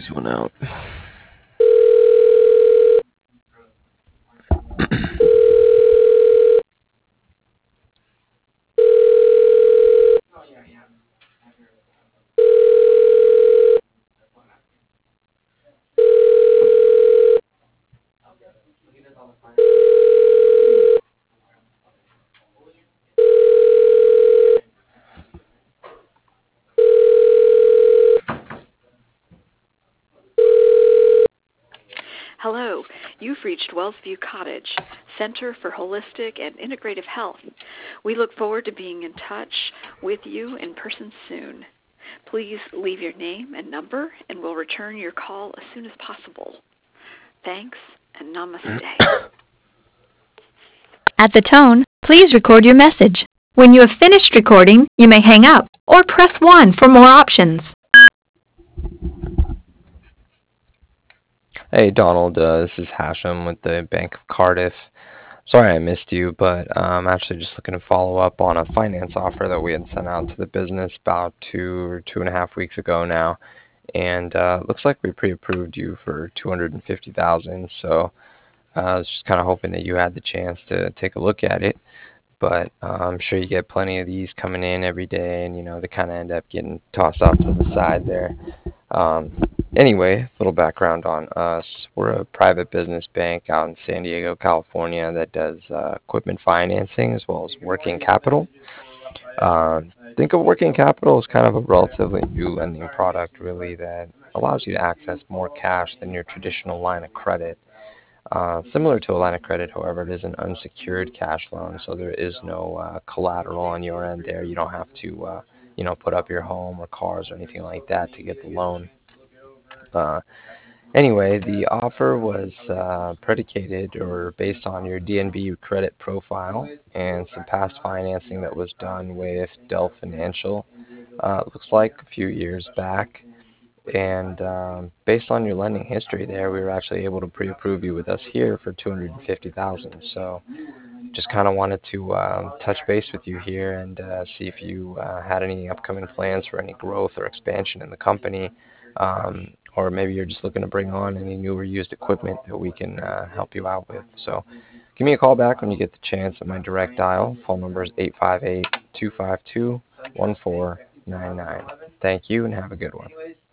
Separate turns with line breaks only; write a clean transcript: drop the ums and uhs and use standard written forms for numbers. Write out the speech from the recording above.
easy one out.
Hello, you've reached Wellsview Cottage, Center for Holistic and Integrative Health. We look forward to being in touch with you in person soon. Please leave your name and number, and we'll return your call as soon as possible. Thanks, and namaste.
At the tone, please record your message. When you have finished recording, you may hang up or press 1 for more options.
Hey Donald, this is Hashem with the Bank of Cardiff. Sorry I missed you, but I'm actually just looking to follow up on a finance offer that we had sent out to the business about 2.5 weeks ago now, and looks like we pre-approved you for $250,000. So I was just kind of hoping that you had the chance to take a look at it. But I'm sure you get plenty of these coming in every day, and they kind of end up getting tossed off to the side there. Anyway, a little background on us. We're a private business bank out in San Diego, California that does equipment financing as well as working capital. Think of working capital as kind of a relatively new lending product, really, that allows you to access more cash than your traditional line of credit. Similar to a line of credit, however, it is an unsecured cash loan, so there is no collateral on your end there. You don't have to, put up your home or cars or anything like that to get the loan. Anyway, the offer was predicated or based on your DNB credit profile and some past financing that was done with Dell Financial. Looks like a few years back. And based on your lending history there, we were actually able to pre-approve you with us here for $250,000. So just kind of wanted to touch base with you here and see if you had any upcoming plans for any growth or expansion in the company, or maybe you're just looking to bring on any new or used equipment that we can help you out with. So give me a call back when you get the chance at my direct dial. Phone number is 858-252-1499. Thank you and have a good one.